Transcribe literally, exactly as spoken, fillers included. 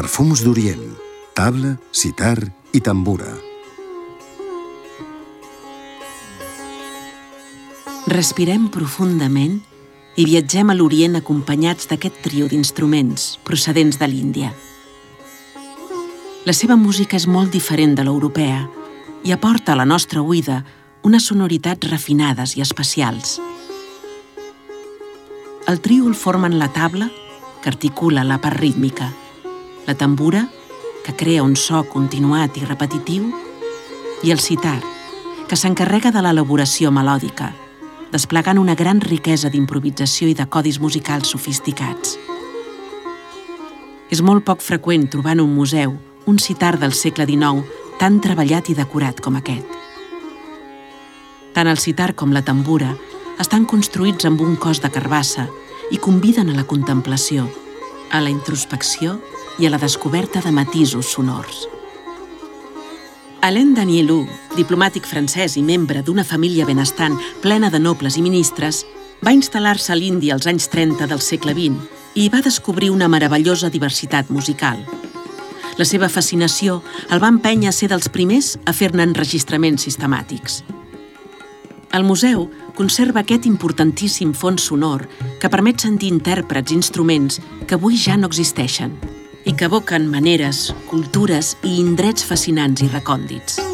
Perfums d'Orient, tabla, sitar i tambura. Respirem profundament i viatgem a l'Orient acompanyats d'aquest trio d'instruments procedents de l'Índia. La seva música és molt diferent de l'europea i aporta a la nostra oïda unes sonoritats refinades i especials. El trio el formen la tabla, que articula la part rítmica, la tambura, que crea un so continuat i repetitiu, i el sitar, que s'encarrega de l'elaboració melòdica, desplegant una gran riquesa d'improvisació i de codis musicals sofisticats. És molt poc freqüent trobar en un museu un sitar del segle dinou tan treballat i decorat com aquest. Tant el sitar com la tambura estan construïts amb un cos de carbassa i conviden a la contemplació, a la introspecció i a la descoberta de matisos sonors. Alain Danielou, diplomàtic francès i membre d'una família benestant plena de nobles i ministres, va instal·lar-se a l'Índia als anys trenta del segle vint i va descobrir una meravellosa diversitat musical. La seva fascinació el va empènyer a ser dels primers a fer-ne enregistraments sistemàtics. El museu conserva aquest importantíssim fons sonor que permet sentir intèrprets i instruments que avui ja no existeixen i que evoquen maneres, cultures i indrets fascinants i recòndits.